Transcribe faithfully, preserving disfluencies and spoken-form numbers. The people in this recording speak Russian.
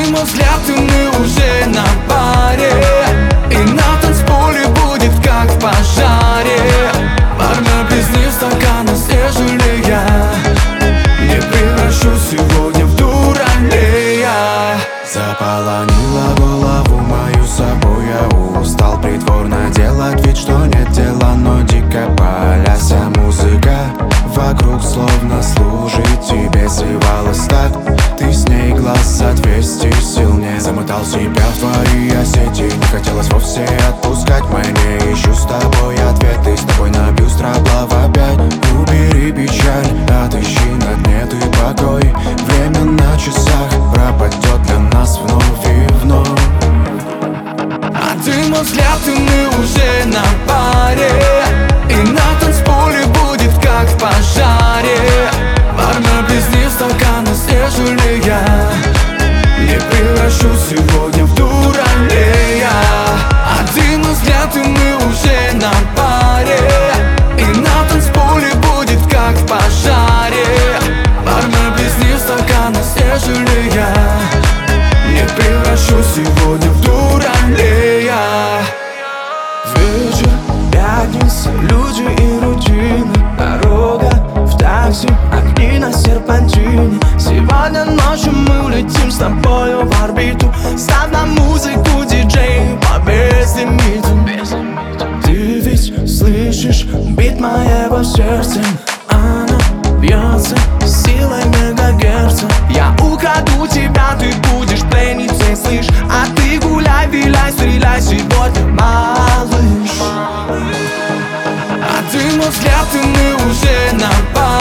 мой взгляд, и мы уже на паре, и на танцполе будет как в пожаре. Парня без них стакана, ежели я не превращусь сегодня в дуралея. Заполонила голову мою собой, я устал притворно делать вид, что нет дела, но дико болясь. Вся музыка вокруг словно служит тебе, сливалась так, ты с ней глаз отвести сил не. Замотал себя в твои сети, не хотелось вовсе отпускать. Мы не ищу с тобой ответы, с тобой набью строблав опять. Убери печаль, отыщи на дне ты покой. Время на часах пропадет для нас вновь и вновь. А ты мой взгляд, и мы уже на паре, и на танцполе будет как в пожаре. Парня без них стакана, ежели я не превращусь сегодня в дуралея. А ты мой взгляд, и мы уже на паре, и на танцполе будет как в пожаре. Парня без них стакана, ежели я не превращусь сегодня в дуралея. Вечер, пятница, люди и рутина. Дорога в такси, огни на серпантине. Сегодня ночью мы улетим с тобою в орбиту. Ставь на музыку, диджей, по безлимиту. Ты ведь слышишь бит моего сердца? Она бьется силой мегагерца. Я украду тебя, ты будешь пленницей, слышь. А ты гуляй, виляй, стреляй сегодня, малыш. А ты мой взгляд, и мы уже на паре,